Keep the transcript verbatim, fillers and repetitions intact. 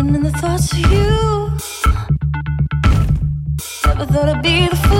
Drowning in the thoughts of you. Never thought I'd be the